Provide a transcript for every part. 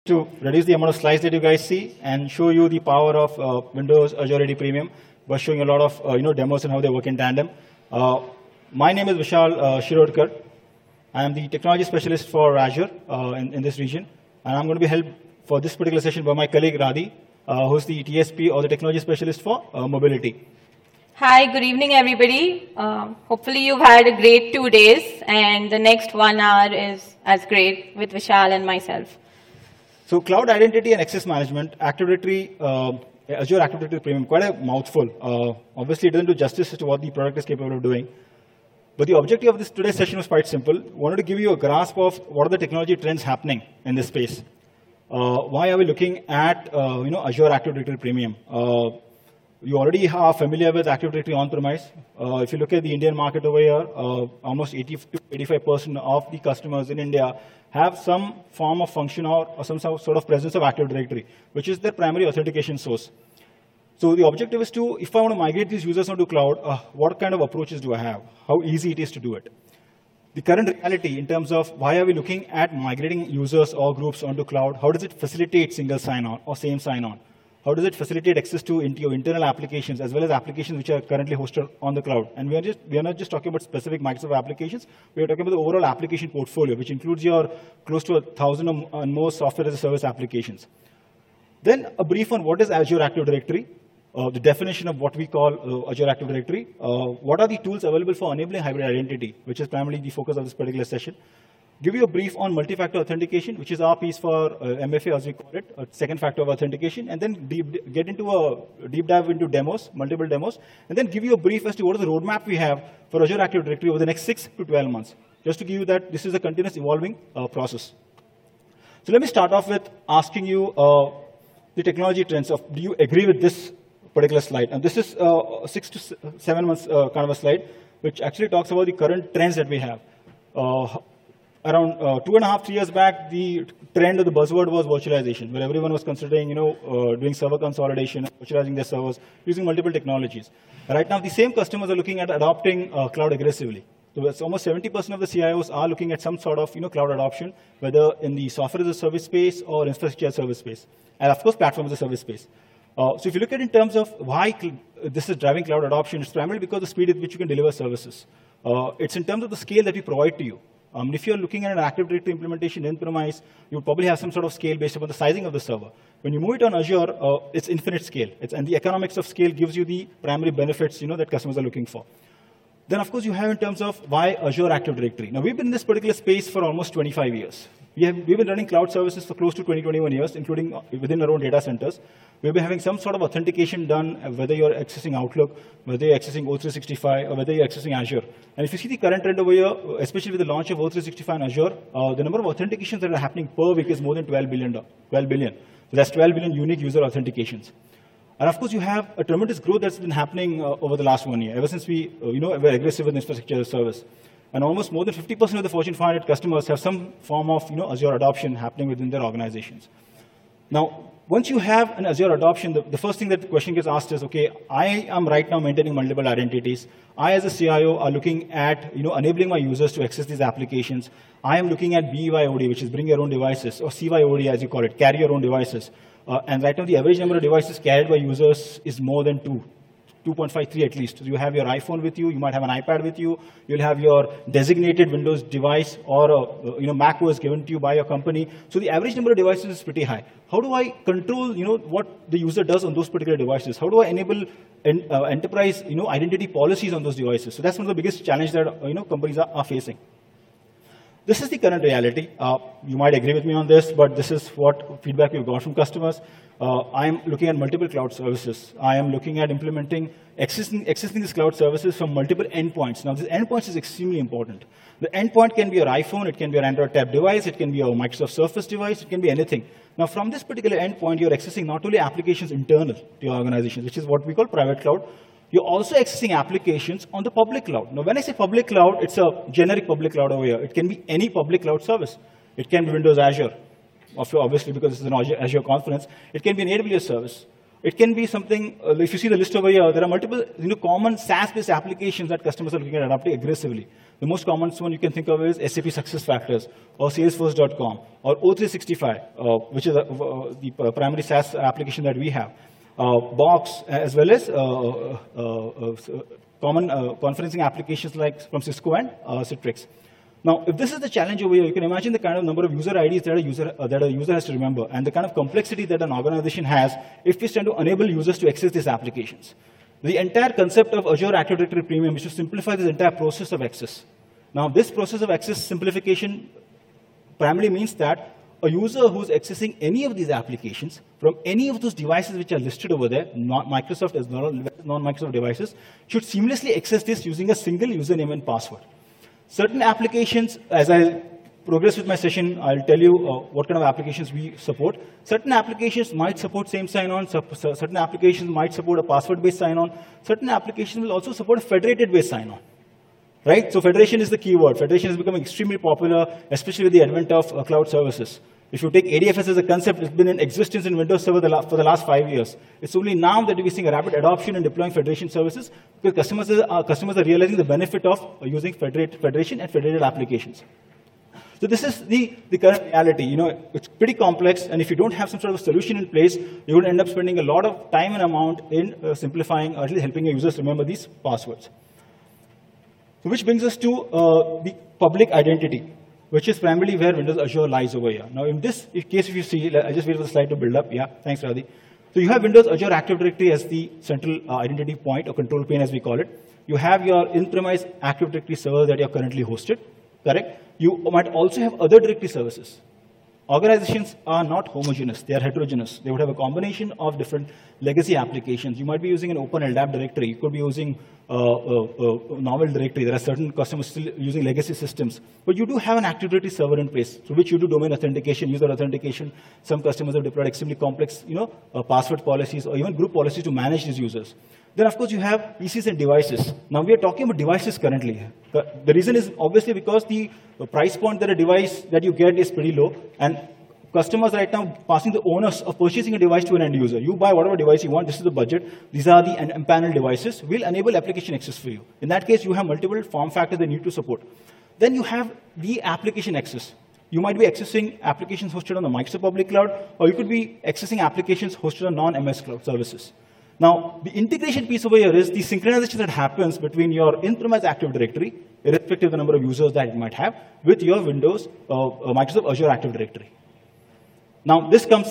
to reduce the amount of slides that you guys see and show you the power of Windows Azure AD Premium by showing a lot of demos and how they work in tandem. My name is Vishal Shirodkar. I am the technology specialist for Azure in this region, and I'm going to be helped for this particular session by my colleague Radhi, who's the TSP or the technology specialist for mobility. Hi, good evening, everybody. Hopefully you've had a great 2 days, and the next 1 hour is as great with Vishal and myself. So cloud identity and access management, Active Directory, Azure Active Directory Premium, quite a mouthful. Obviously, it doesn't do justice to what the product is capable of doing. But the objective of this today's session was quite simple. I wanted to give you a grasp of what are the technology trends happening in this space. Why are we looking at Azure Active Directory Premium? You already are familiar with Active Directory on-premise. If you look at the Indian market over here, almost 80 to 85% of the customers in India have some form of function or some sort of presence of Active Directory, which is their primary authentication source. So the objective is to, if I want to migrate these users onto cloud, what kind of approaches do I have? How easy it is to do it? The current reality in terms of why are we looking at migrating users or groups onto cloud? How does it facilitate single sign-on or same sign-on? How does it facilitate access to your internal applications as well as applications which are currently hosted on the cloud? And we are not just talking about specific Microsoft applications. We are talking about the overall application portfolio, which includes your close to 1,000 and more software as a service applications. Then a brief on what is Azure Active Directory, the definition of what we call Azure Active Directory, what are the tools available for enabling hybrid identity, which is primarily the focus of this particular session. Give you a brief on multi-factor authentication, which is our piece for MFA, as we call it, a second factor of authentication, and then get into a deep dive into demos, multiple demos, and then give you a brief as to what is the roadmap we have for Azure Active Directory over the next 6 to 12 months, just to give you that this is a continuous evolving process. So let me start off with asking you the technology trends of, do you agree with this particular slide? And this is 6 to 7 months kind of a slide, which actually talks about the current trends that we have. Around 2.5 to 3 years back, the trend of the buzzword was virtualization, where everyone was considering, doing server consolidation, virtualizing their servers, using multiple technologies. Right now, the same customers are looking at adopting cloud aggressively. So it's almost 70% of the CIOs are looking at some sort of, cloud adoption, whether in the software as a service space or infrastructure as a service space, and of course, platform as a service space. So if you look at it in terms of why this is driving cloud adoption, it's primarily because of the speed at which you can deliver services. It's in terms of the scale that we provide to you. If you're looking at an Active Directory implementation in-premise, you would probably have some sort of scale based upon the sizing of the server. When you move it on Azure, it's infinite scale. And the economics of scale gives you the primary benefits that customers are looking for. Then, of course, you have in terms of why Azure Active Directory. Now, we've been in this particular space for almost 25 years. We've been running cloud services for close to 21 years, including within our own data centers. We've been having some sort of authentication done, whether you're accessing Outlook, whether you're accessing O365, or whether you're accessing Azure. And if you see the current trend over here, especially with the launch of O365 and Azure, the number of authentications that are happening per week is more than 12 billion. So that's 12 billion unique user authentications. And of course, you have a tremendous growth that's been happening over the last 1 year, ever since we were aggressive with infrastructure as a service. And almost more than 50% of the Fortune 500 customers have some form of Azure adoption happening within their organizations. Now, once you have an Azure adoption, the first thing that the question gets asked is, okay, I am right now maintaining multiple identities. I, as a CIO, are looking at enabling my users to access these applications. I am looking at BYOD, which is bring your own devices, or CYOD, as you call it, carry your own devices. And right now, the average number of devices carried by users is more than 2.53 at least. So you have your iPhone with you, you might have an iPad with you, you'll have your designated Windows device or Mac OS given to you by your company. So the average number of devices is pretty high. How do I control what the user does on those particular devices? How do I enable enterprise identity policies on those devices? So that's one of the biggest challenges that companies are facing. This is the current reality. You might agree with me on this, but this is what feedback we've got from customers. I am looking at multiple cloud services. I am looking at implementing, accessing these cloud services from multiple endpoints. Now, this endpoints is extremely important. The endpoint can be your iPhone, it can be your Android tab device, it can be your Microsoft Surface device, it can be anything. Now, from this particular endpoint, you're accessing not only applications internal to your organization, which is what we call private cloud, you're also accessing applications on the public cloud. Now, when I say public cloud, it's a generic public cloud over here. It can be any public cloud service. It can be Windows Azure, obviously because this is an Azure conference. It can be an AWS service. It can be something, if you see the list over here, there are multiple common SaaS-based applications that customers are looking at adopting aggressively. The most common one you can think of is SAP SuccessFactors, or Salesforce.com, or O365, which is the primary SaaS application that we have. Box, as well as common conferencing applications like from Cisco and Citrix. Now, if this is the challenge over here, you can imagine the kind of number of user IDs that a user has to remember, and the kind of complexity that an organization has if we trying to enable users to access these applications. The entire concept of Azure Active Directory Premium is to simplify this entire process of access. Now, this process of access simplification primarily means that a user who's accessing any of these applications from any of those devices which are listed over there, not Microsoft as non-Microsoft devices, should seamlessly access this using a single username and password. Certain applications, as I progress with my session, I'll tell you what kind of applications we support. Certain applications might support same sign-on. Certain applications might support a password-based sign-on. Certain applications will also support a federated-based sign-on. Right? So federation is the key word. Federation is becoming extremely popular, especially with the advent of cloud services. If you take ADFS as a concept, it's been in existence in Windows Server for the last 5 years. It's only now that we're seeing a rapid adoption and deploying federation services because customers are realizing the benefit of using federation and federated applications. So this is the current reality. It's pretty complex, and if you don't have some sort of a solution in place, you're going to end up spending a lot of time and amount in simplifying or at least helping your users remember these passwords. So which brings us to the public identity, which is primarily where Windows Azure lies over here. Now, in this case, if you see, I just wait for the slide to build up. Yeah, thanks, Radhi. So you have Windows Azure Active Directory as the central identity point or control plane, as we call it. You have your in-premise Active Directory server that you're currently hosted, correct? You might also have other directory services. Organizations are not homogeneous, they are heterogeneous. They would have a combination of different legacy applications. You might be using an open LDAP directory. You could be using a novel directory. There are certain customers still using legacy systems. But you do have an Active Directory server in place through which you do domain authentication, user authentication. Some customers have deployed extremely complex password policies or even group policies to manage these users. Then, of course, you have PCs and devices. Now, we are talking about devices currently. The reason is obviously because the price point that a device that you get is pretty low, and customers right now passing the onus of purchasing a device to an end user. You buy whatever device you want. This is the budget. These are the empaneled devices. We'll enable application access for you. In that case, you have multiple form factors that you need to support. Then you have the application access. You might be accessing applications hosted on the Microsoft public cloud, or you could be accessing applications hosted on non-MS cloud services. Now, the integration piece over here is the synchronization that happens between your in-premise Active Directory, irrespective of the number of users that it might have, with your Windows, Microsoft Azure Active Directory. Now, this comes,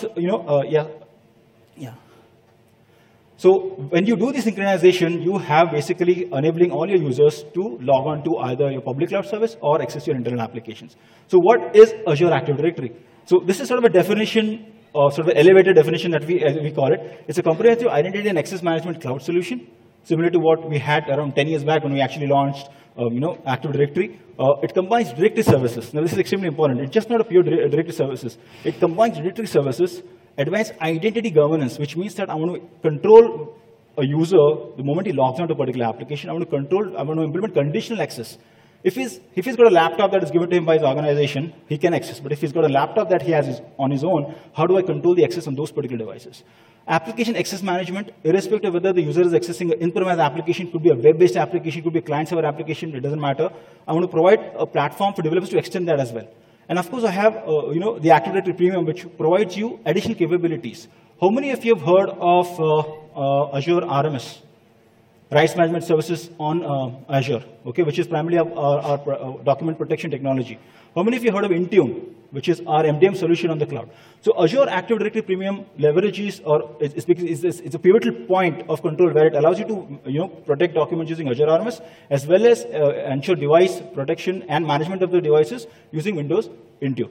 So when you do the synchronization, you have basically enabling all your users to log on to either your public cloud service or access your internal applications. So what is Azure Active Directory? So this is sort of a definition, or sort of an elevated definition that we call it. It's a comprehensive identity and access management cloud solution, similar to what we had around 10 years back when we actually launched Active Directory. It combines directory services. Now, this is extremely important. It's just not a pure directory services. It combines directory services, advanced identity governance, which means that I want to control a user the moment he logs onto a particular application. I want to implement conditional access. If he's got a laptop that is given to him by his organization, he can access. But if he's got a laptop that he has on his own, how do I control the access on those particular devices? Application access management, irrespective of whether the user is accessing an in-premise application, could be a web-based application, could be a client-server application, it doesn't matter. I want to provide a platform for developers to extend that as well. And of course, I have the Active Directory Premium, which provides you additional capabilities. How many of you have heard of Azure RMS? Rights Management Services on Azure, okay, which is primarily our document protection technology. How many of you heard of Intune, which is our MDM solution on the cloud? So Azure Active Directory Premium leverages, or it's a pivotal point of control where it allows you to protect documents using Azure RMS, as well as ensure device protection and management of the devices using Windows Intune.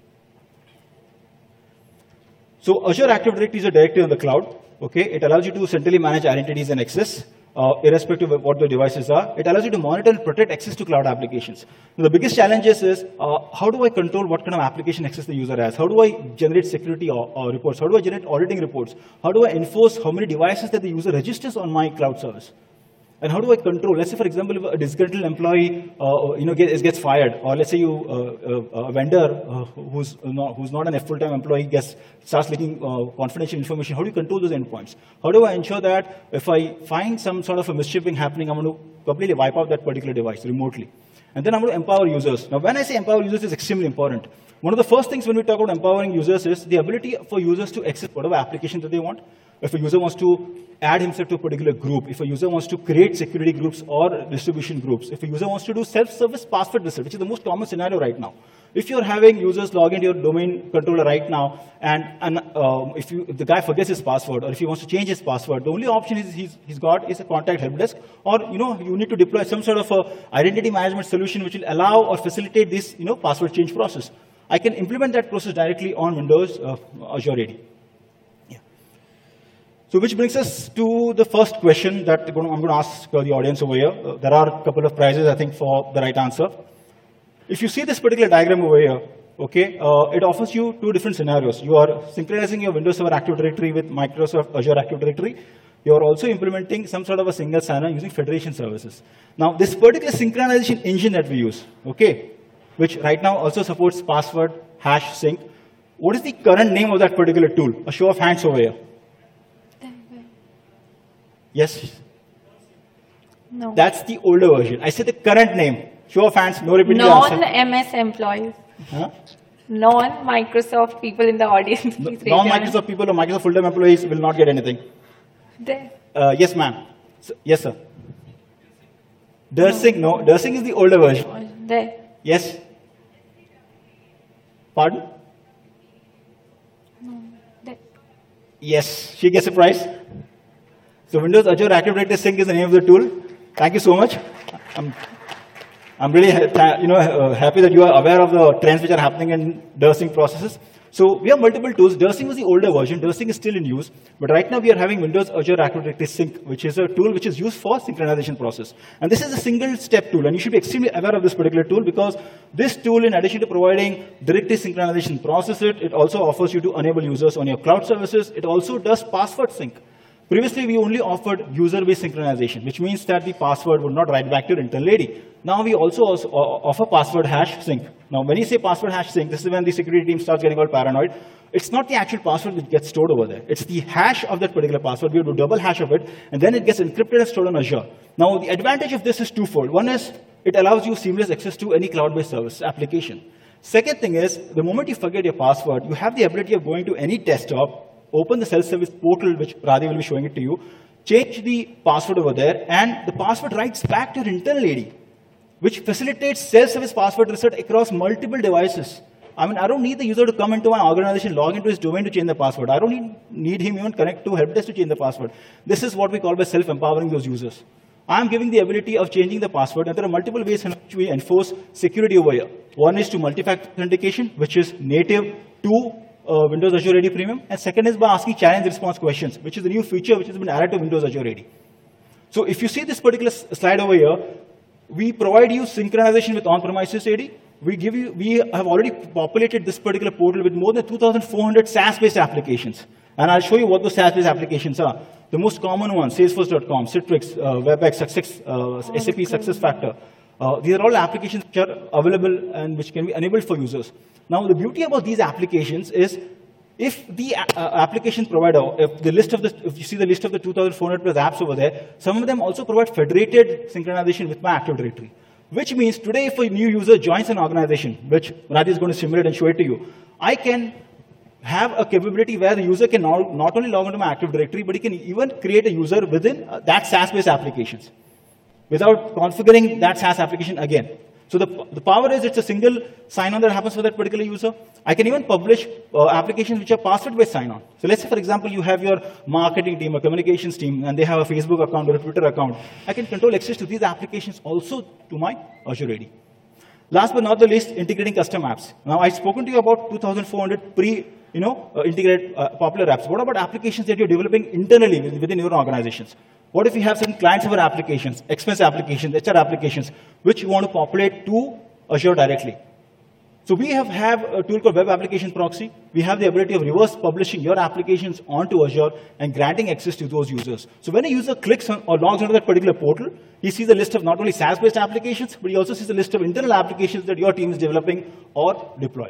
So Azure Active Directory is a directory on the cloud. Okay, it allows you to centrally manage identities and access. Irrespective of what the devices are. It allows you to monitor and protect access to cloud applications. Now, the biggest challenges is, how do I control what kind of application access the user has? How do I generate security reports? How do I generate auditing reports? How do I enforce how many devices that the user registers on my cloud service? And how do I control? Let's say, for example, if a disgruntled employee gets fired, or let's say a vendor who's not a full-time employee starts leaking confidential information. How do you control those endpoints? How do I ensure that if I find some sort of a mischieving happening, I'm going to completely wipe out that particular device remotely? And then I'm going to empower users. Now, when I say empower users, it's extremely important. One of the first things when we talk about empowering users is the ability for users to access whatever application that they want. If a user wants to add himself to a particular group, if a user wants to create security groups or distribution groups, if a user wants to do self-service password reset, which is the most common scenario right now. If you're having users log into your domain controller right now, and if the guy forgets his password, or if he wants to change his password, the only option he's got is a contact help desk, or you need to deploy some sort of a identity management solution which will allow or facilitate this password change process. I can implement that process directly on Windows Azure AD. So which brings us to the first question that I'm going to ask the audience over here. There are a couple of prizes, I think, for the right answer. If you see this particular diagram over here, okay, it offers you two different scenarios. You are synchronizing your Windows Server Active Directory with Microsoft Azure Active Directory. You are also implementing some sort of a single sign-on using federation services. Now, this particular synchronization engine that we use, okay, which right now also supports password hash sync. What is the current name of that particular tool? A show of hands over here. Yes? No. That's the older version. I said the current name. Show of hands, no repeating answer. Non-MS employees. Huh? Non-Microsoft people in the audience. Non-Microsoft people or Microsoft full-time employees will not get anything. There. Yes, ma'am. Yes, sir. Dersing, no. Dersing is the older version. There. Yes. Pardon? No. There. Yes. She gets a prize. So Windows Azure Active Directory Sync is the name of the tool. Thank you so much. I'm really happy that you are aware of the trends which are happening in Dersing processes. So we have multiple tools. Dersing was the older version. Dersing is still in use. But right now we are having Windows Azure Active Directory Sync, which is a tool which is used for synchronization process. And this is a single-step tool. And you should be extremely aware of this particular tool because this tool, in addition to providing directory synchronization process, it also offers you to enable users on your cloud services. It also does password sync. Previously, we only offered user-based synchronization, which means that the password would not write back to your internal AD. Now we also offer password hash sync. Now, when you say password hash sync, this is when the security team starts getting all paranoid. It's not the actual password that gets stored over there. It's the hash of that particular password. We do double hash of it, and then it gets encrypted and stored on Azure. Now, the advantage of this is twofold. One is it allows you seamless access to any cloud-based service application. Second thing is, the moment you forget your password, you have the ability of going to any desktop, open the self-service portal, which Radhi will be showing it to you, change the password over there, and the password writes back to your internal AD, which facilitates self-service password reset across multiple devices. I mean, I don't need the user to come into my organization, log into his domain to change the password. I don't need him even connect to help desk to change the password. This is what we call by self-empowering those users. I'm giving the ability of changing the password, and there are multiple ways in which we enforce security over here. One is to multi-factor authentication, which is native to Windows Azure AD Premium, and second is by asking challenge response questions, which is a new feature which has been added to Windows Azure AD. So if you see this particular slide over here, we provide you synchronization with on-premises AD. We have already populated this particular portal with more than 2,400 SaaS-based applications. And I'll show you what those SaaS-based applications are. The most common ones, Salesforce.com, Citrix, WebEx, SAP SuccessFactor. These are all applications which are available and which can be enabled for users. Now, the beauty about these applications is if the application provider, if you see the list of the 2,400 plus apps over there, some of them also provide federated synchronization with my Active Directory. Which means today, if a new user joins an organization, which Radhi is going to simulate and show it to you, I can have a capability where the user can not only log into my Active Directory, but he can even create a user within that SaaS-based applications without configuring that SaaS application again. So the power is it's a single sign-on that happens for that particular user. I can even publish applications which are password-based sign-on. So let's say, for example, you have your marketing team or communications team, and they have a Facebook account or a Twitter account. I can control access to these applications also to my Azure AD. Last but not the least, integrating custom apps. Now, I've spoken to you about 2,400 integrated popular apps. What about applications that you're developing internally within your organizations? What if you have certain client-server applications, expense applications, HR applications, which you want to populate to Azure directly? So we have a tool called Web Application Proxy. We have the ability of reverse publishing your applications onto Azure and granting access to those users. So when a user clicks on or logs onto that particular portal, he sees a list of not only SaaS-based applications, but he also sees a list of internal applications that your team is developing or deploying.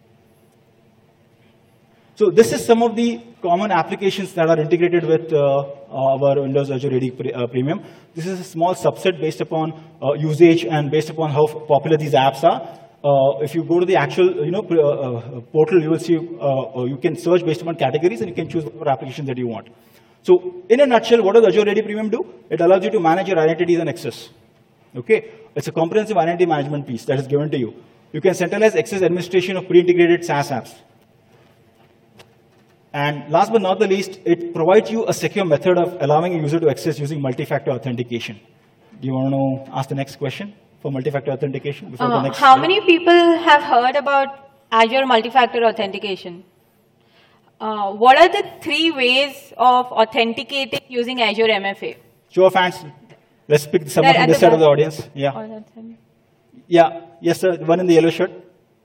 So this is some of the common applications that are integrated with our Windows Azure AD Premium. This is a small subset based upon usage and based upon how popular these apps are. If you go to the actual portal, you will see you can search based upon categories and you can choose whatever application that you want. So in a nutshell, what does Azure AD Premium do? It allows you to manage your identities and access. Okay? It's a comprehensive identity management piece that is given to you. You can centralize access administration of pre-integrated SaaS apps. And last but not the least, it provides you a secure method of allowing a user to access using multi-factor authentication. Do you want to ask the next question for multi-factor authentication? Before the next how many people have heard about Azure multi-factor authentication? What are the 3 ways of authenticating using Azure MFA? Show of hands. Let's pick someone from this side of the audience. Yeah. Oh, Yeah. Yes, sir. One in the yellow shirt.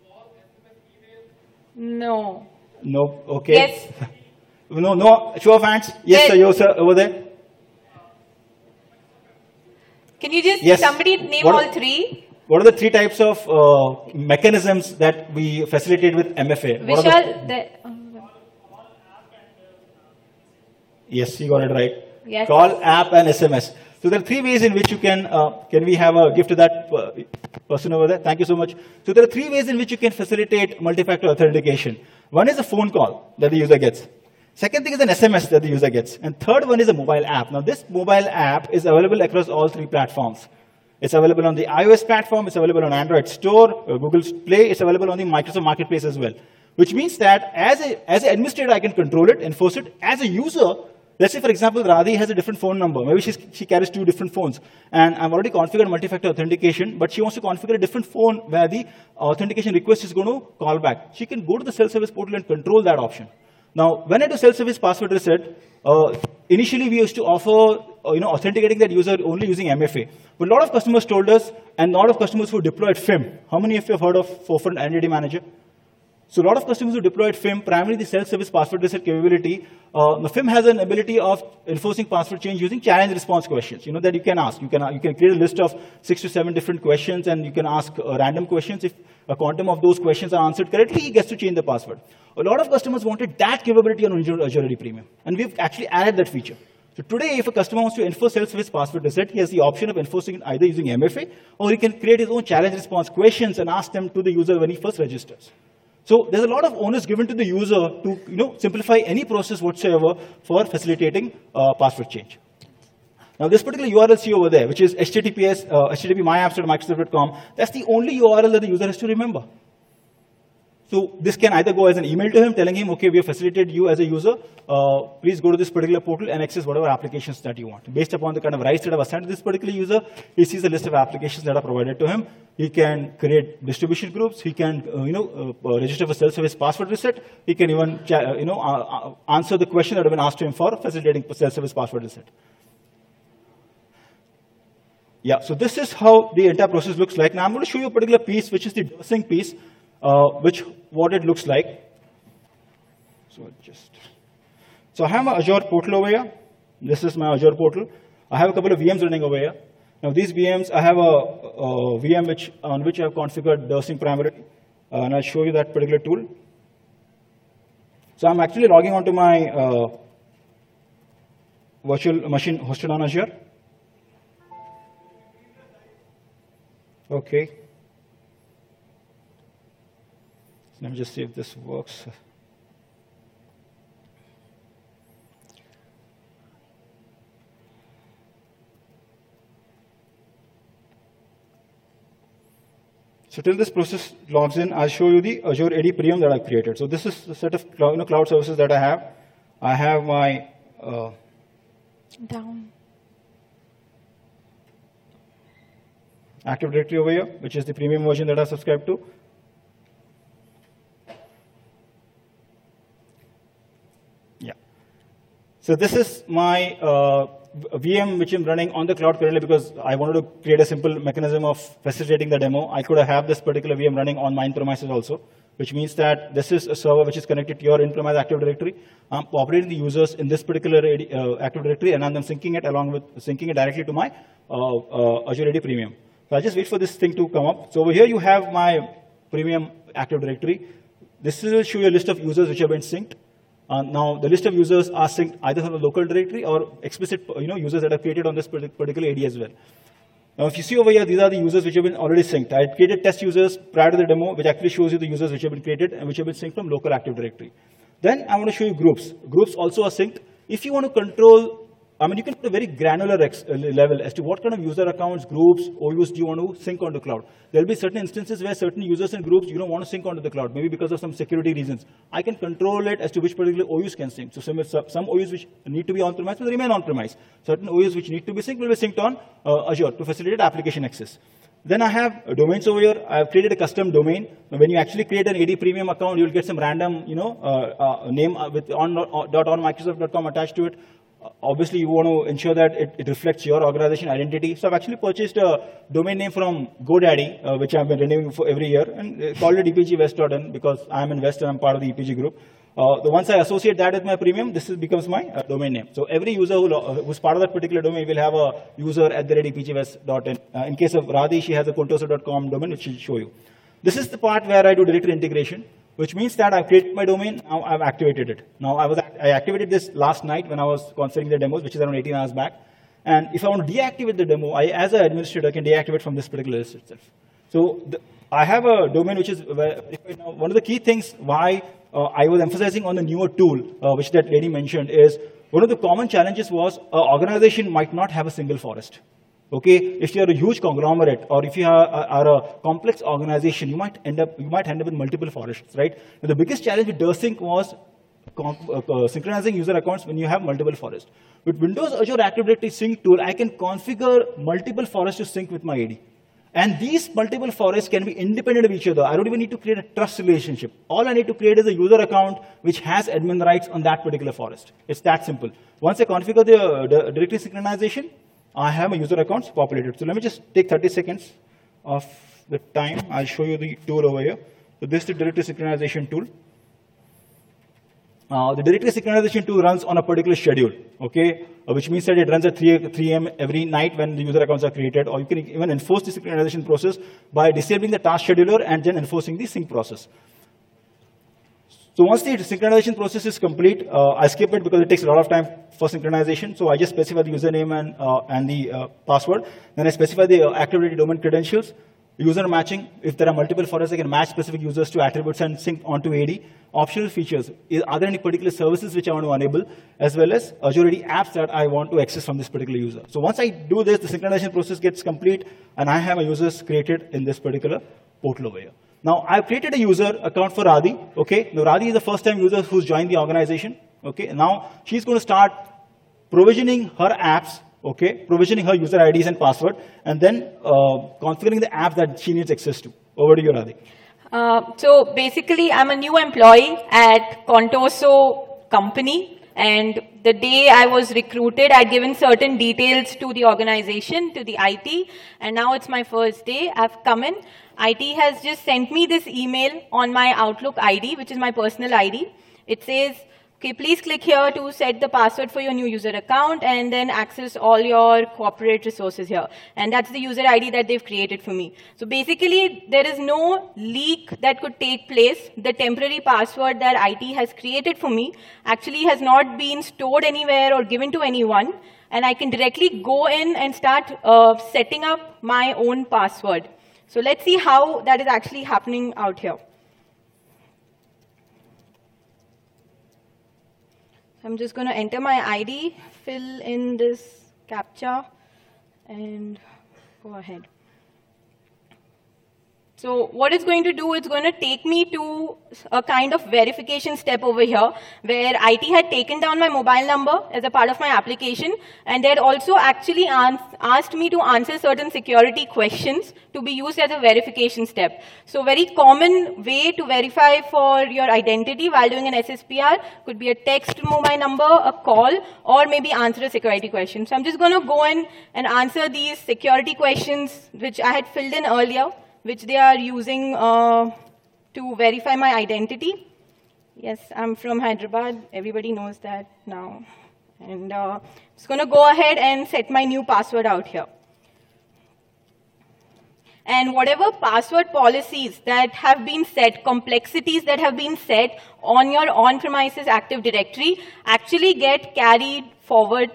No. No. Okay. Yes. No. Show of hands. Yes, sir. You, sir, over there. Can you just, somebody name all 3? What are the 3 types of mechanisms that we facilitate with MFA? Vishal, yes, you got it right. Yes. Call, app, and SMS. So there are 3 ways in which you can we have a gift to that person over there? Thank you so much. So there are 3 ways in which you can facilitate multi-factor authentication. One is a phone call that the user gets. Second thing is an SMS that the user gets. And third one is a mobile app. Now this mobile app is available across all 3 platforms. It's available on the iOS platform, it's available on Android Store, Google Play, it's available on the Microsoft Marketplace as well. Which means that as an administrator, I can control it, enforce it. As a user, let's say, for example, Radhi has a different phone number. Maybe she carries 2 different phones. And I've already configured multi-factor authentication, but she wants to configure a different phone where the authentication request is going to call back. She can go to the self-service portal and control that option. Now, when I do self-service password reset, initially we used to offer authenticating that user only using MFA. But a lot of customers told us, and a lot of customers who deployed FIM. How many of you have heard of Forefront Identity Manager? So a lot of customers who deployed FIM, primarily the self-service password reset capability, the FIM has an ability of enforcing password change using challenge response questions, that you can ask. You can create a list of 6 to 7 different questions, and you can ask random questions. If a quantum of those questions are answered correctly, he gets to change the password. A lot of customers wanted that capability on Azure AD Premium, and we've actually added that feature. So today, if a customer wants to enforce self-service password reset, he has the option of enforcing it either using MFA, or he can create his own challenge response questions and ask them to the user when he first registers. So there's a lot of onus given to the user to simplify any process whatsoever for facilitating password change. Now this particular URL see over there, which is http://myapps.microsoft.com, that's the only URL that the user has to remember. So this can either go as an email to him telling him, okay, we have facilitated you as a user. Please go to this particular portal and access whatever applications that you want. Based upon the kind of rights that I've assigned to this particular user, he sees a list of applications that are provided to him. He can create distribution groups. He can, register for self-service password reset. He can even, answer the question that have been asked to him for facilitating self-service password reset. Yeah, so this is how the entire process looks like. Now I'm going to show you a particular piece, which is the dosing piece. What it looks like. So I have my Azure portal over here. This is my Azure portal. I have a couple of VMs running over here. Now these VMs, I have a VM on which I have configured dosing primarily, and I'll show you that particular tool. So I'm actually logging onto my virtual machine hosted on Azure. Okay. Let me just see if this works. So till this process logs in, I'll show you the Azure AD Premium that I've created. So this is the set of cloud services that I have. I have my Active Directory over here, which is the premium version that I subscribed to. So this is my VM which I'm running on the cloud currently because I wanted to create a simple mechanism of facilitating the demo. I could have this particular VM running on my premises also, which means that this is a server which is connected to your in-premise Active Directory. I'm operating the users in this particular Active Directory, and I'm syncing it syncing it directly to my Azure AD Premium. So I'll just wait for this thing to come up. So over here you have my Premium Active Directory. This will show you a list of users which have been synced. Now, the list of users are synced either from the local directory or explicit users that are created on this particular AD as well. Now, if you see over here, these are the users which have been already synced. I created test users prior to the demo, which actually shows you the users which have been created and which have been synced from local Active Directory. Then I want to show you groups. Groups also are synced. If you want to control, you can put a very granular level as to what kind of user accounts, groups, OUs do you want to sync onto cloud. There'll be certain instances where certain users and groups you don't want to sync onto the cloud, maybe because of some security reasons. I can control it as to which particular OUs can sync. So some OUs which need to be on-premise will remain on-premise. Certain OUs which need to be synced will be synced on Azure to facilitate application access. Then I have domains over here. I've created a custom domain. When you actually create an AD Premium account, you'll get some random, name with on.microsoft.com attached to it. Obviously, you want to ensure that it reflects your organization identity. So I've actually purchased a domain name from GoDaddy, which I've been renewing for every year, and called it epgwest.in because I'm an investor, I'm part of the EPG group. Once I associate that with my premium, this becomes my domain name. So every user who's part of that particular domain will have a user at the epgwest.in. In case of Radhi, she has a contoso.com domain, which she'll show you. This is the part where I do directory integration, which means that I've created my domain, now I've activated it. Now, I activated this last night when I was configuring the demos, which is around 18 hours back. And if I want to deactivate the demo, as an administrator, can deactivate from this particular list itself. So I have a domain which is, one of the key things why I was emphasizing on the newer tool, which that lady mentioned, is one of the common challenges was an organization might not have a single forest. Okay, if you're a huge conglomerate or if you are a complex organization, you might end up with multiple forests, right? Now, the biggest challenge with DirSync was synchronizing user accounts when you have multiple forests. With Windows Azure Active Directory Sync tool, I can configure multiple forests to sync with my AD. And these multiple forests can be independent of each other. I don't even need to create a trust relationship. All I need to create is a user account which has admin rights on that particular forest. It's that simple. Once I configure the directory synchronization, I have my user accounts populated. So let me just take 30 seconds of the time. I'll show you the tool over here. So this is the directory synchronization tool. The directory synchronization tool runs on a particular schedule, okay, which means that it runs at 3 a.m. every night when the user accounts are created, or you can even enforce the synchronization process by disabling the task scheduler and then enforcing the sync process. So once the synchronization process is complete, I skip it because it takes a lot of time for synchronization. So I just specify the username and the password. Then I specify the Active Directory domain credentials, user matching. If there are multiple forests, I can match specific users to attributes and sync onto AD. Optional features. Are there any particular services which I want to enable, as well as Azure AD apps that I want to access from this particular user. So once I do this, the synchronization process gets complete, and I have my users created in this particular portal over here. Now, I've created a user account for Radhi. Okay, now Radhi is the first-time user who's joined the organization. Okay, now she's going to start provisioning her apps. Okay, provisioning her user IDs and password, and then configuring the app that she needs access to. Over to you, Radhi. So basically, I'm a new employee at Contoso company, and the day I was recruited, I'd given certain details to the organization, to the IT, and now it's my first day. I've come in. IT has just sent me this email on my Outlook ID, which is my personal ID. It says, okay, please click here to set the password for your new user account and then access all your corporate resources here. And that's the user ID that they've created for me. So basically, there is no leak that could take place. The temporary password that IT has created for me actually has not been stored anywhere or given to anyone. And I can directly go in and start setting up my own password. So let's see how that is actually happening out here. I'm just going to enter my ID, fill in this CAPTCHA, and go ahead. So what it's going to do, it's going to take me to a kind of verification step over here, where IT had taken down my mobile number as a part of my application, and they had also actually asked me to answer certain security questions to be used as a verification step. So very common way to verify for your identity while doing an SSPR could be a text to mobile number, a call, or maybe answer a security question. So I'm just going to go in and answer these security questions which I had filled in earlier, which they are using to verify my identity. Yes, I'm from Hyderabad. Everybody knows that now. And I'm just going to go ahead and set my new password out here. And whatever password policies that have been set, complexities that have been set on your on-premises Active Directory actually get carried forward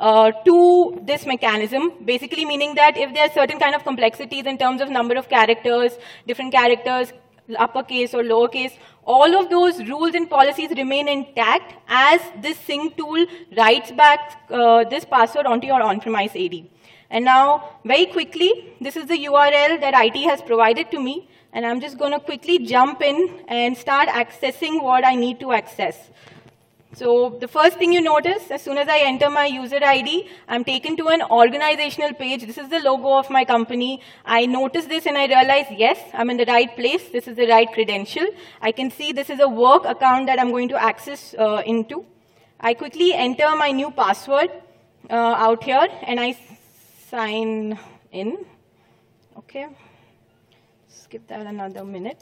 to this mechanism, basically meaning that if there are certain kind of complexities in terms of number of characters, different characters, uppercase or lowercase, all of those rules and policies remain intact as this sync tool writes back this password onto your on-premise AD. And now, very quickly, this is the URL that IT has provided to me, and I'm just going to quickly jump in and start accessing what I need to access. So the first thing you notice, as soon as I enter my user ID, I'm taken to an organizational page. This is the logo of my company. I notice this and I realize, yes, I'm in the right place. This is the right credential. I can see this is a work account that I'm going to access into. I quickly enter my new password out here and I sign in. Okay. Skip that another minute.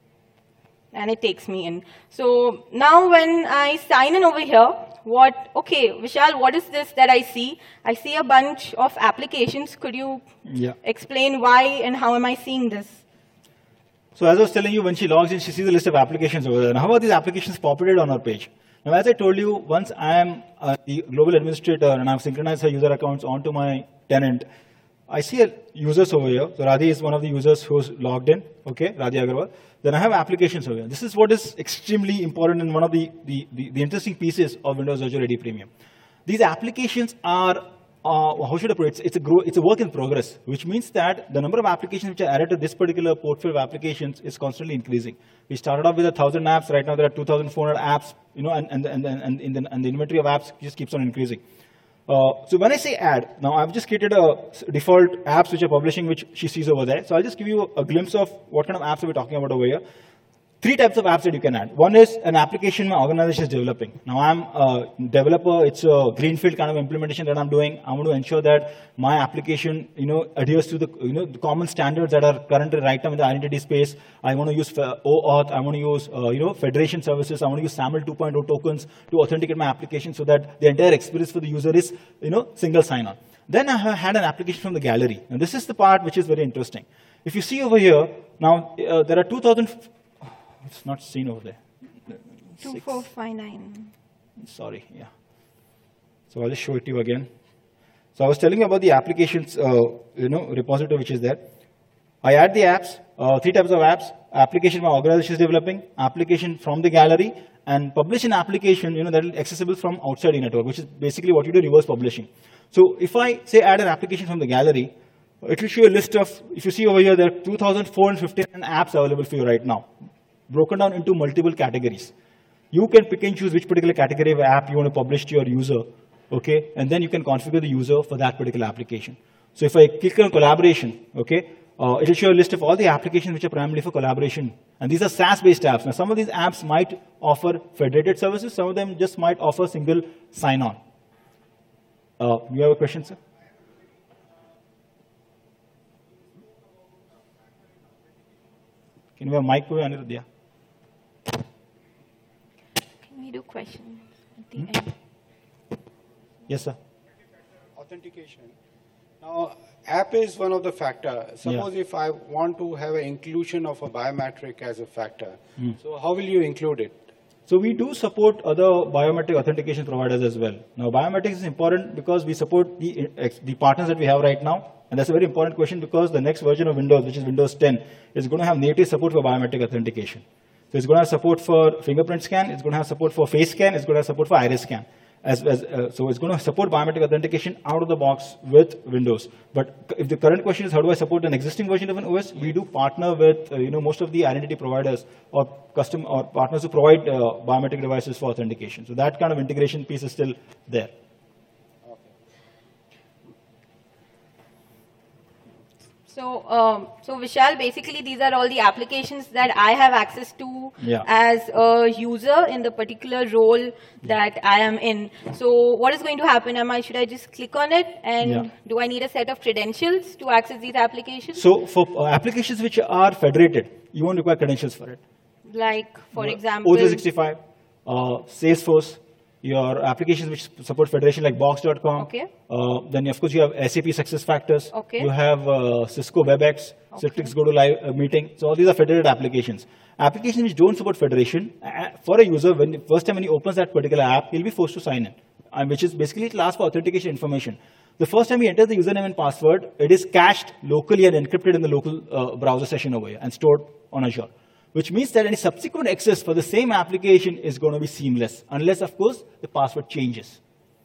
And it takes me in. So now when I sign in over here, okay, Vishal, what is this that I see? I see a bunch of applications. Could you explain why and how am I seeing this? So as I was telling you, when she logs in, she sees a list of applications over there. Now, how about these applications populated on her page? Now, as I told you, once I am the global administrator and I've synchronized her user accounts onto my tenant, I see users over here. So Radhi is one of the users who's logged in, okay, Radhi Agarwal. Then I have applications over here. This is what is extremely important and one of the interesting pieces of Windows Azure AD Premium. These applications are, how should I put it? It's a work in progress, which means that the number of applications which are added to this particular portfolio of applications is constantly increasing. We started off with 1,000 apps. Right now there are 2,400 apps, you know, and the inventory of apps just keeps on increasing. So when I say add, now I've just created a default apps which are publishing, which she sees over there. So I'll just give you a glimpse of what kind of apps we're talking about over here. 3 types of apps that you can add. One is an application my organization is developing. Now I'm a developer. It's a greenfield kind of implementation that I'm doing. I want to ensure that my application, you know, adheres to the, you know, the common standards that are currently right now in the identity space. I want to use OAuth. I want to use, you know, federation services. I want to use SAML 2.0 tokens to authenticate my application so that the entire experience for the user is, you know, single sign-on. Then I have had an application from the gallery. And this is the part which is very interesting. If you see over here, now there are 2,000. It's not seen over there. 2459. Sorry, yeah. So I'll just show it to you again. So I was telling you about the applications, you know, repository which is there. I add the apps, 3 types of apps: application my organization is developing, application from the gallery, and publish an application, you know, that is accessible from outside the network, which is basically what you do, reverse publishing. So if I say add an application from the gallery, it will show a list of, if you see over here, there are 2,459 apps available for you right now, broken down into multiple categories. You can pick and choose which particular category of app you want to publish to your user, okay? And then you can configure the user for that particular application. So if I click on collaboration, okay, it will show a list of all the applications which are primarily for collaboration. And these are SaaS-based apps. Now, some of these apps might offer federated services. Some of them just might offer single sign-on. You have a question, sir? Can you have a mic for Anirudh? Can we do questions at the end? Yes, sir. Authentication. Now, app is one of the factors. Suppose if I want to have an inclusion of a biometric as a factor, so how will you include it? So we do support other biometric authentication providers as well. Now, biometrics is important because we support the partners that we have right now. And that's a very important question because the next version of Windows, which is Windows 10, is going to have native support for biometric authentication. So it's going to have support for fingerprint scan, it's going to have support for face scan, it's going to have support for iris scan. So it's going to support biometric authentication out of the box with Windows. But if the current question is how do I support an existing version of an OS, we do partner with most of the identity providers or partners who provide biometric devices for authentication. So that kind of integration piece is still there. So Vishal, basically these are all the applications that I have access to as a user in the particular role that I am in. So what is going to happen? Should I just click on it, and do I need a set of credentials to access these applications? So for applications which are federated, you won't require credentials for it. Like, for example? O365, Salesforce, your applications which support federation like Box.com. Okay. Then, of course, you have SAP SuccessFactors. Okay. You have Cisco WebEx, Citrix Go to Live Meeting. So all these are federated applications. Applications which don't support federation, for a user, first time when he opens that particular app, he'll be forced to sign in, which is basically it asks for authentication information. The first time he enters the username and password, it is cached locally and encrypted in the local browser session over here and stored on Azure. Which means that any subsequent access for the same application is going to be seamless, unless, of course, the password changes.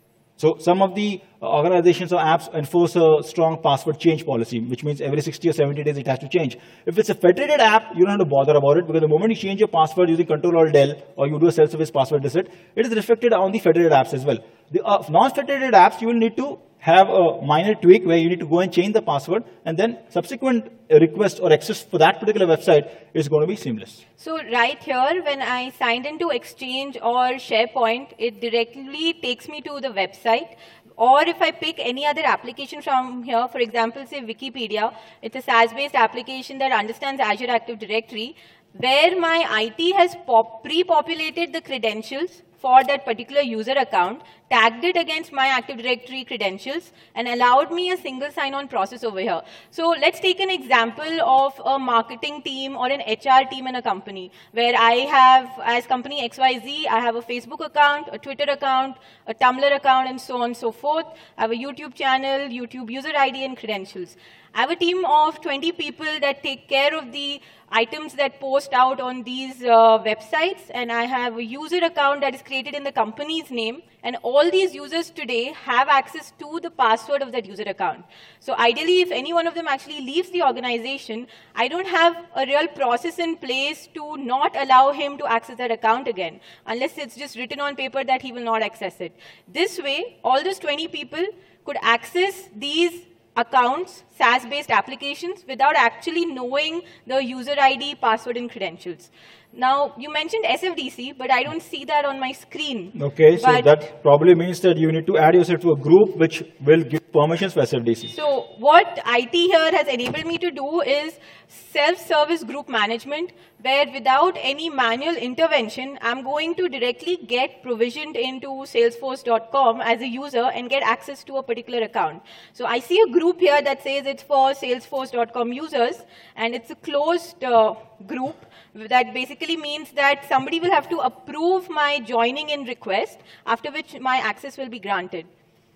So some of the organizations or apps enforce a strong password change policy, which means every 60 or 70 days it has to change. If it's a federated app, you don't have to bother about it, because the moment you change your password using Control-Alt-Del, or you do a self-service password reset, it is reflected on the federated apps as well. The non-federated apps, you will need to have a minor tweak where you need to go and change the password, and then subsequent request or access for that particular website is going to be seamless. So right here, when I signed into Exchange or SharePoint, it directly takes me to the website. Or if I pick any other application from here, for example, say Wikipedia, it's a SaaS-based application that understands Azure Active Directory, where my IT has pre-populated the credentials for that particular user account, tagged it against my Active Directory credentials, and allowed me a single sign-on process over here. So let's take an example of a marketing team or an HR team in a company, where I have, as company XYZ, I have a Facebook account, a Twitter account, a Tumblr account, and so on and so forth. I have a YouTube channel, YouTube user ID, and credentials. I have a team of 20 people that take care of the items that post out on these websites, and I have a user account that is created in the company's name, and all these users today have access to the password of that user account. So ideally, if any one of them actually leaves the organization, I don't have a real process in place to not allow him to access that account again, unless it's just written on paper that he will not access it. This way, all those 20 people could access these accounts, SaaS-based applications, without actually knowing the user ID, password, and credentials. Now, you mentioned SFDC, but I don't see that on my screen. Okay, so that probably means that you need to add yourself to a group which will give permissions for SFDC. So what IT here has enabled me to do is self-service group management, where without any manual intervention, I'm going to directly get provisioned into Salesforce.com as a user and get access to a particular account. So I see a group here that says it's for Salesforce.com users, and it's a closed group. That basically means that somebody will have to approve my joining in request, after which my access will be granted.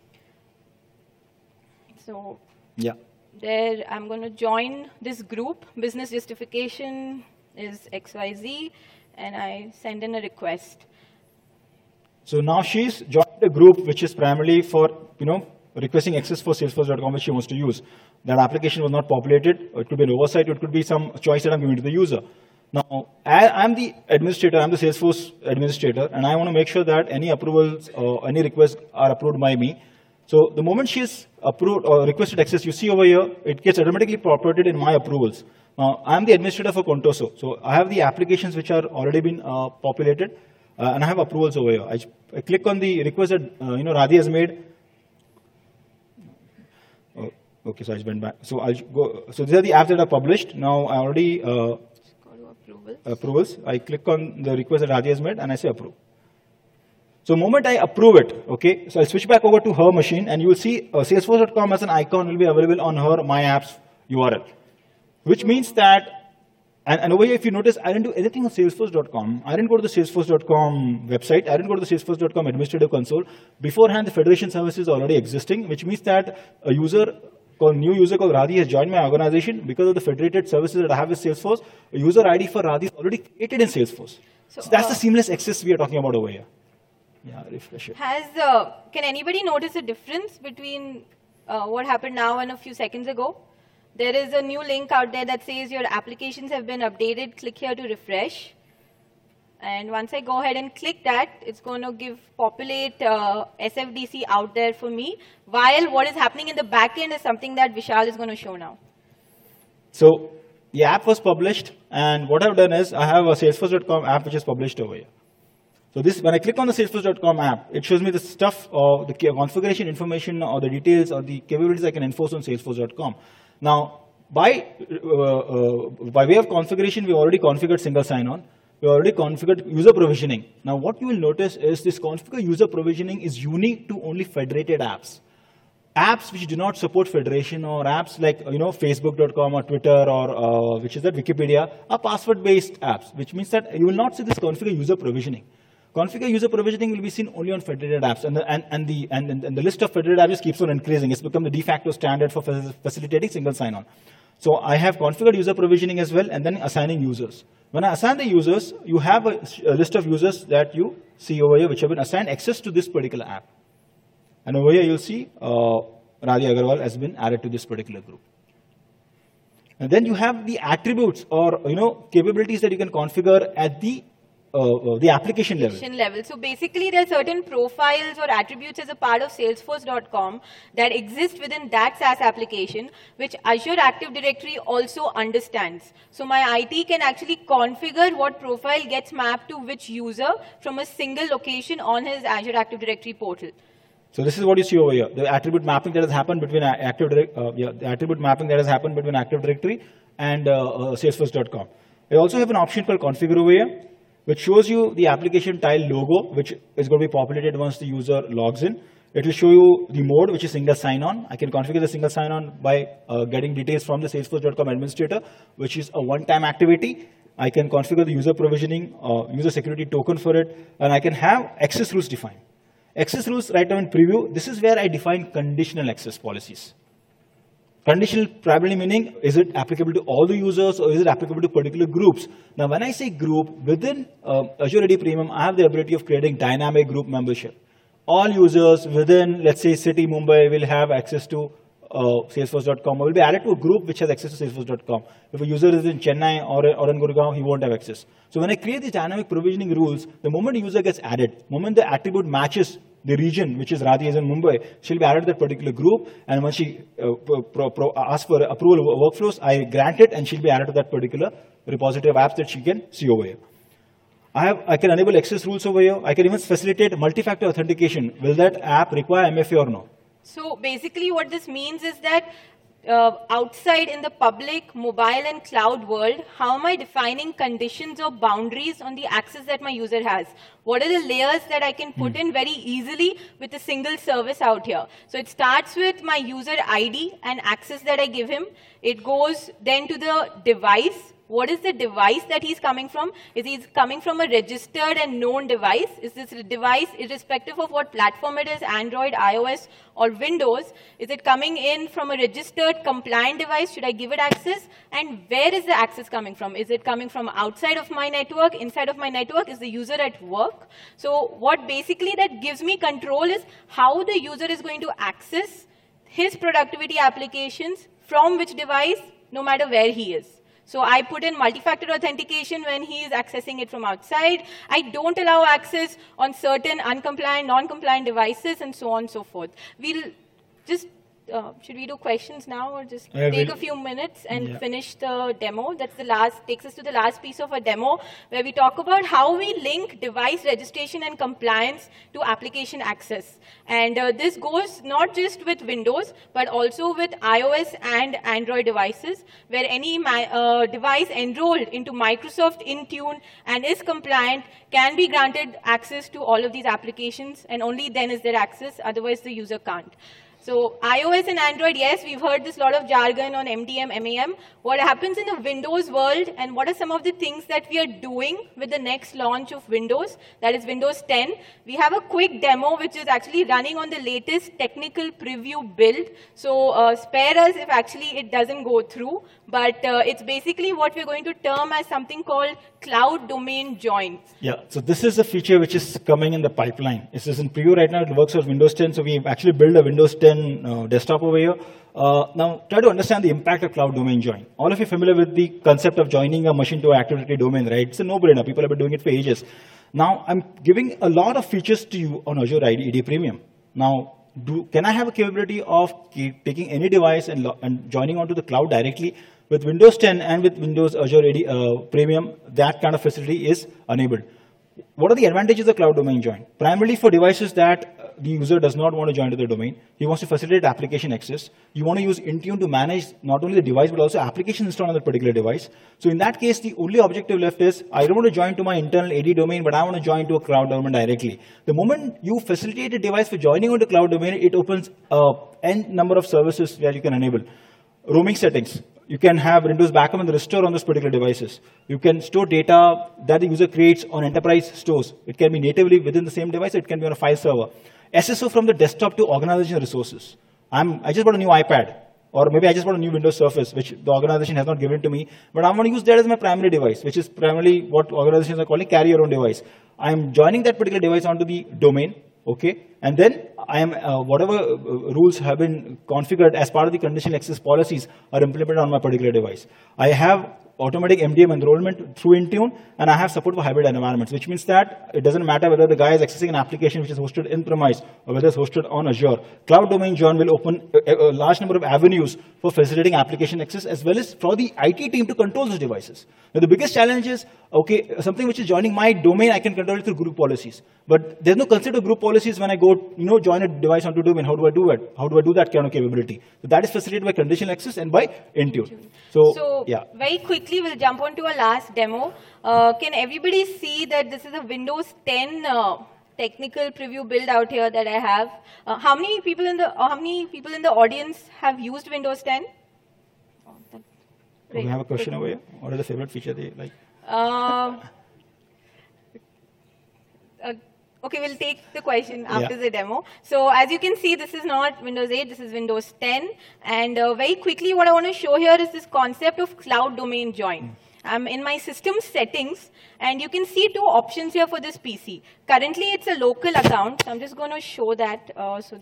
So there, I'm going to join this group. Business justification is XYZ, and I send in a request. So now she's joined a group which is primarily for, requesting access for Salesforce.com, which she wants to use. That application was not populated. It could be an oversight. It could be some choice that I'm giving to the user. Now, I'm the administrator, I'm the Salesforce administrator, and I want to make sure that any approvals or any requests are approved by me. So the moment she's approved or requested access, you see over here, it gets automatically populated in my approvals. Now, I'm the administrator for Contoso. So I have the applications which are already been populated, and I have approvals over here. I click on the request that Radhi has made. Oh, okay, so I just went back. So I'll go. So these are the apps that are published. Now I already approvals. I click on the request that Radhi has made, and I say approve. So the moment I approve it, okay, so I'll switch back over to her machine, and you will see Salesforce.com as an icon will be available on her My Apps URL, which means that, and over here, if you notice, I didn't do anything on Salesforce.com. I didn't go to the Salesforce.com website. I didn't go to the Salesforce.com administrative console. Beforehand, the federation service is already existing, which means that a new user called Radhi has joined my organization because of the federated services that I have with Salesforce. A user ID for Radhi is already created in Salesforce. So that's the seamless access we are talking about over here. Yeah, refresh it. Can anybody notice a difference between what happened now and a few seconds ago? There is a new link out there that says your applications have been updated. Click here to refresh. And once I go ahead and click that, it's going to populate SFDC out there for me, while what is happening in the back end is something that Vishal is going to show now. So the app was published, and what I've done is I have a Salesforce.com app which is published over here. So this, when I click on the Salesforce.com app, it shows me the stuff, or the configuration information, or the details, or the capabilities I can enforce on Salesforce.com. Now, by way of configuration, we already configured single sign-on. We already configured user provisioning. Now, what you will notice is this configure user provisioning is unique to only federated apps. Apps which do not support federation, or apps like Facebook.com or Twitter, or which is that Wikipedia, are password-based apps, which means that you will not see this configure user provisioning. Configure user provisioning will be seen only on federated apps, and the list of federated apps just keeps on increasing. It's become the de facto standard for facilitating single sign-on. So I have configured user provisioning as well, and then assigning users. When I assign the users, you have a list of users that you see over here, which have been assigned access to this particular app. And over here, you'll see Radhi Agarwal has been added to this particular group. And then you have the attributes, or capabilities that you can configure at the application level. So basically, there are certain profiles or attributes as a part of Salesforce.com that exist within that SaaS application, which Azure Active Directory also understands. So my IT can actually configure what profile gets mapped to which user from a single location on his Azure Active Directory portal. So this is what you see over here: the attribute mapping that has happened between Active Directory and Salesforce.com. I also have an option called Configure over here, which shows you the application tile logo, which is going to be populated once the user logs in. It will show you the mode, which is single sign-on. I can configure the single sign-on by getting details from the Salesforce.com administrator, which is a one-time activity. I can configure the user provisioning, user security token for it, and I can have access rules defined. Access rules right now in preview, this is where I define conditional access policies. Conditional primarily meaning, is it applicable to all the users, or is it applicable to particular groups? Now, when I say group, within Azure AD Premium, I have the ability of creating dynamic group membership. All users within, let's say, City Mumbai will have access to Salesforce.com, or will be added to a group which has access to Salesforce.com. If a user is in Chennai or in Gurgaon, he won't have access. So when I create these dynamic provisioning rules, the moment a user gets added, the moment the attribute matches the region, which is Radhi is in Mumbai, she'll be added to that particular group, and when she asks for approval of workflows, I grant it, and she'll be added to that particular repository of apps that she can see over here. I can enable access rules over here. I can even facilitate multi-factor authentication. Will that app require MFA or no? So basically what this means is that outside in the public, mobile and cloud world, how am I defining conditions or boundaries on the access that my user has? What are the layers that I can put in very easily with a single service out here? So it starts with my user ID and access that I give him. It goes then to the device. What is the device that he's coming from? Is he coming from a registered and known device? Is this device, irrespective of what platform it is, Android, iOS, or Windows, is it coming in from a registered compliant device? Should I give it access? And where is the access coming from? Is it coming from outside of my network, inside of my network? Is the user at work? So what basically that gives me control is how the user is going to access his productivity applications from which device, no matter where he is. So I put in multi-factor authentication when he is accessing it from outside. I don't allow access on certain uncompliant, non-compliant devices, and so on and so forth. We'll just, should we do questions now, or just take a few minutes and finish the demo? That's the last, takes us to the last piece of a demo, where we talk about how we link device registration and compliance to application access. And this goes not just with Windows, but also with iOS and Android devices, where any device enrolled into Microsoft Intune and is compliant can be granted access to all of these applications, and only then is there access, otherwise the user can't. So iOS and Android, yes, we've heard this lot of jargon on MDM, MAM. What happens in the Windows world and what are some of the things that we are doing with the next launch of Windows, that is Windows 10. We have a quick demo which is actually running on the latest technical preview build. So spare us if actually it doesn't go through. But it's basically what we're going to term as something called cloud domain join. Yeah, so this is a feature which is coming in the pipeline. This is in preview right now. It works for Windows 10. So we've actually built a Windows 10 desktop over here. Now, try to understand the impact of cloud domain join. All of you are familiar with the concept of joining a machine to an Active Directory domain, right? It's a no-brainer. People have been doing it for ages. Now, I'm giving a lot of features to you on Azure AD Premium. Now, can I have a capability of taking any device and joining onto the cloud directly? With Windows 10 and with Windows Azure AD Premium, that kind of facility is enabled. What are the advantages of cloud domain join? Primarily for devices that the user does not want to join to the domain. He wants to facilitate application access. You want to use Intune to manage not only the device, but also applications installed on that particular device. So in that case, the only objective left is, I don't want to join to my internal AD domain, but I want to join to a cloud domain directly. The moment you facilitate a device for joining onto cloud domain, it opens n number of services that you can enable. Roaming settings. You can have Windows backup and restore on those particular devices. You can store data that the user creates on enterprise stores. It can be natively within the same device. It can be on a file server. SSO from the desktop to organizational resources. I just bought a new iPad, or maybe I just bought a new Windows Surface, which the organization has not given to me, but I want to use that as my primary device, which is primarily what organizations are calling carry your own device. I'm joining that particular device onto the domain, okay? And then I am, whatever rules have been configured as part of the conditional access policies are implemented on my particular device. I have automatic MDM enrollment through Intune, and I have support for hybrid environments, which means that it doesn't matter whether the guy is accessing an application which is hosted in-premise or whether it's hosted on Azure. Cloud domain join will open a large number of avenues for facilitating application access, as well as for the IT team to control those devices. Now, the biggest challenge is, okay, something which is joining my domain, I can control it through group policies. But there's no concept of group policies when I go, join a device onto domain. How do I do it? How do I do that kind of capability? So that is facilitated by conditional access and by Intune. So yeah. Very quickly, we'll jump on to a last demo. Can everybody see that this is a Windows 10 technical preview build out here that I have? How many people in the audience have used Windows 10? Do we have a question over here? What is the favorite feature they like? Okay, we'll take the question after the demo. So as you can see, this is not Windows 8, this is Windows 10. And very quickly, what I want to show here is this concept of cloud domain join. I'm in my system settings, and you can see two options here for this PC. Currently, it's a local account. So I'm just going to show that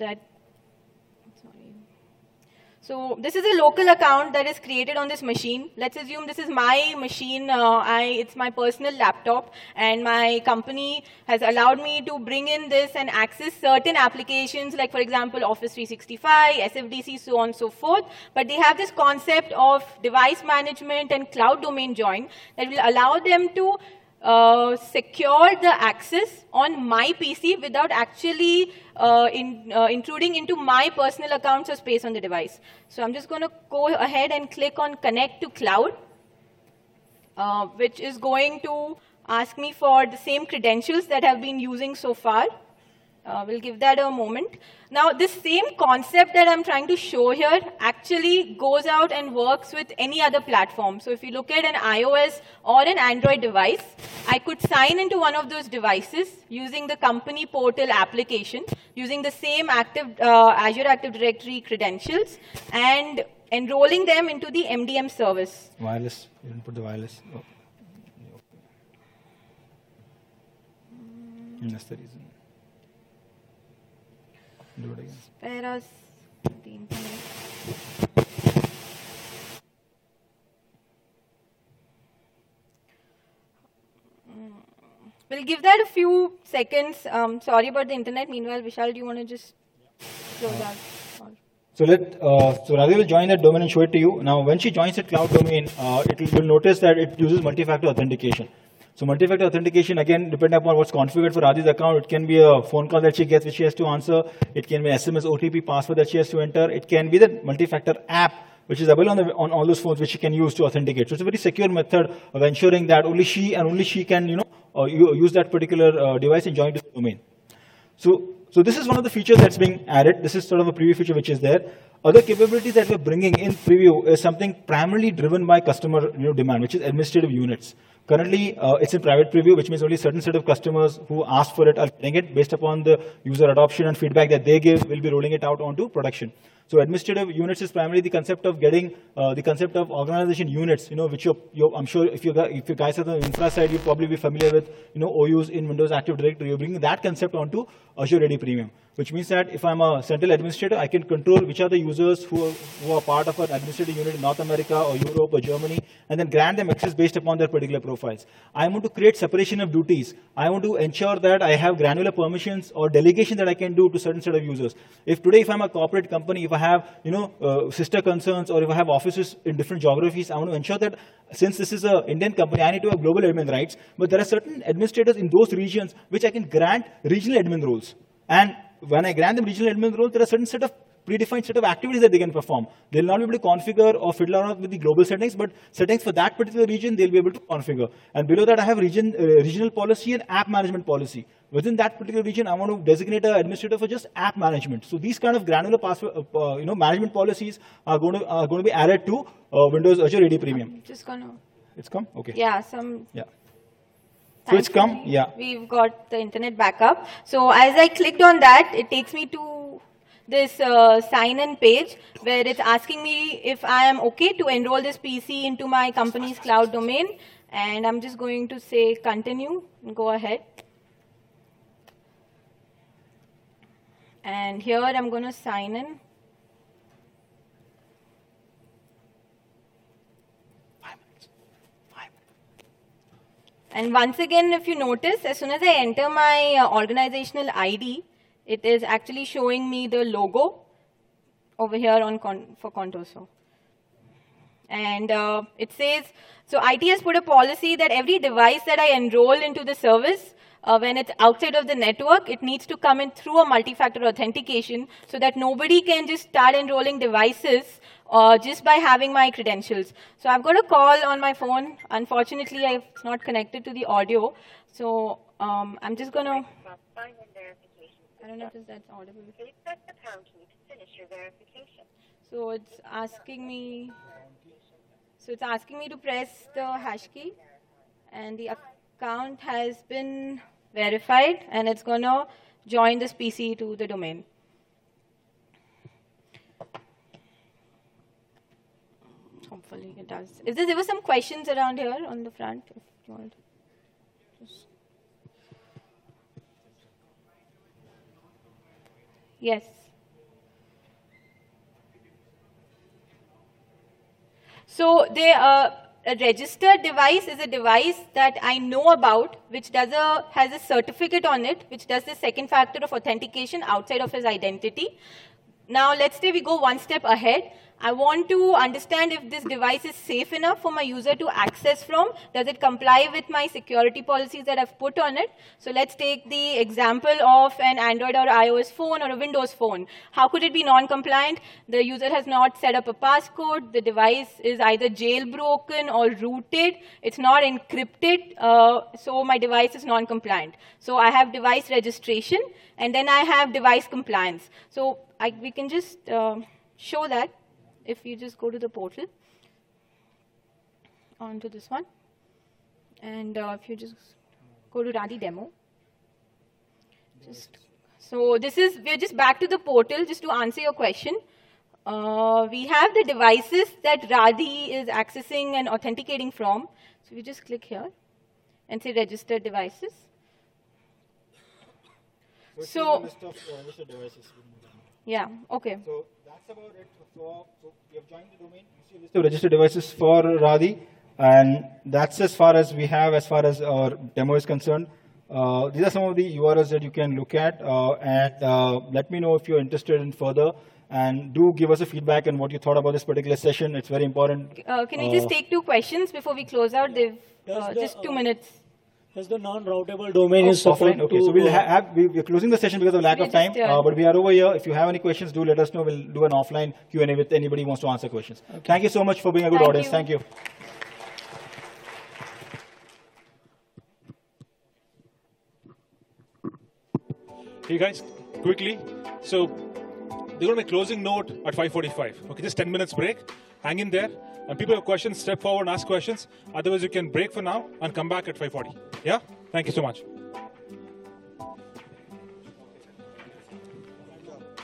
So this is a local account that is created on this machine. Let's assume this is my machine. It's my personal laptop, and my company has allowed me to bring in this and access certain applications, like, for example, Office 365, SFDC, so on and so forth. But they have this concept of device management and cloud domain join that will allow them to secure the access on my PC without actually intruding into my personal accounts or space on the device. So I'm just going to go ahead and click on Connect to Cloud, which is going to ask me for the same credentials that I've been using so far. We'll give that a moment. Now, this same concept that I'm trying to show here actually goes out and works with any other platform. So if you look at an iOS or an Android device, I could sign into one of those devices using the company portal application, using the same Azure Active Directory credentials, and enrolling them into the MDM service. Wireless. You didn't put the wireless. Oh. And that's the reason. Do it again. Spare us the internet. We'll give that a few seconds. Sorry about the internet. Meanwhile, Vishal, do you want to just close out? So Radhi will join that domain and show it to you. Now, when she joins that cloud domain, you'll notice that it uses multi-factor authentication. So multi-factor authentication, again, depending upon what's configured for Radhi's account, it can be a phone call that she gets, which she has to answer. It can be an SMS, OTP, password that she has to enter. It can be the multi-factor app, which is available on all those phones, which she can use to authenticate. So it's a very secure method of ensuring that only she can, use that particular device and join to the domain. So So this is one of the features that's being added. This is sort of a preview feature which is there. Other capabilities that we're bringing in preview is something primarily driven by customer demand, which is administrative units. Currently, it's in private preview, which means only a certain set of customers who ask for it are getting it. Based upon the user adoption and feedback that they give, we'll be rolling it out onto production. So administrative units is primarily the concept of getting the concept of organization units, which I'm sure if you guys are the infra side, you'll probably be familiar with, OUs in Windows Active Directory. You're bringing that concept onto Azure AD Premium, which means that if I'm a central administrator, I can control which are the users who are part of an administrative unit in North America or Europe or Germany, and then grant them access based upon their particular profiles. I want to create separation of duties. I want to ensure that I have granular permissions or delegation that I can do to certain set of users. If I'm a corporate company, if I have sister concerns, or if I have offices in different geographies, I want to ensure that since this is an Indian company, I need to have global admin rights, but there are certain administrators in those regions which I can grant regional admin roles. And when I grant them regional admin roles, there are certain set of predefined set of activities that they can perform. They'll not be able to configure or fiddle around with the global settings, but settings for that particular region, they'll be able to configure. And below that, I have regional policy and app management policy. Within that particular region, I want to designate an administrator for just app management. So these kind of granular management policies are going to be added to Windows Azure AD Premium. I'm just gonna. It's come? Okay. Yeah, Yeah. So it's come? Yeah. We've got the internet backup. So as I clicked on that, it takes me to this sign-in page where it's asking me if I am okay to enroll this PC into my company's cloud domain. And I'm just going to say continue and go ahead. And here I'm going to sign in. And once again, if you notice, as soon as I enter my organizational ID, it is actually showing me the logo over here for Contoso. And it says, so IT has put a policy that every device that I enroll into the service, when it's outside of the network, it needs to come in through a multi-factor authentication so that nobody can just start enrolling devices just by having my credentials. So I've got a call on my phone. Unfortunately, it's not connected to the audio. So I'm just going to... I don't know if that's audible. Please press the pound key to finish your verification. So it's asking me... So it's asking me to press the hash key. And the account has been verified. And it's going to join this PC to the domain. Hopefully it does. There were some questions around here on the front, if you want. Yes. So a registered device is a device that I know about, which has a certificate on it, which does the second factor of authentication outside of his identity. Now, let's say we go one step ahead. I want to understand if this device is safe enough for my user to access from. Does it comply with my security policies that I've put on it? So let's take the example of an Android or iOS phone or a Windows phone. How could it be non-compliant? The user has not set up a passcode. The device is either jailbroken or rooted. It's not encrypted, so my device is non-compliant. So I have device registration, and then I have device compliance. So we can just show that. If you just go to the portal, onto this one, and if you just go to Radhi demo, so we're just back to the portal just to answer your question. We have the devices that Radhi is accessing and authenticating from. So we just click here and say registered devices. So list of registered devices. Yeah, okay. So that's about it. So you have joined the domain, you see a list of registered devices for Radhi, and that's as far as we have as far as our demo is concerned. These are some of the URLs that you can look at, and let me know if you're interested in further, and do give us a feedback on what you thought about this particular session. It's very important. Can we just take 2 questions before we close out? Just 2 minutes. As the non-routable domain is offline. Okay, so we're closing the session because of lack of time, but we are over here. If you have any questions, do let us know. We'll do an offline Q&A with anybody who wants to answer questions. Okay. Thank you so much for being a good audience. Thank you. Hey guys, quickly. So they're going to be closing note at 5:45. Okay, just 10 minutes break. Hang in there. And people have questions, step forward and ask questions. Otherwise, you can break for now and come back at 5:40. Yeah? Thank you so much.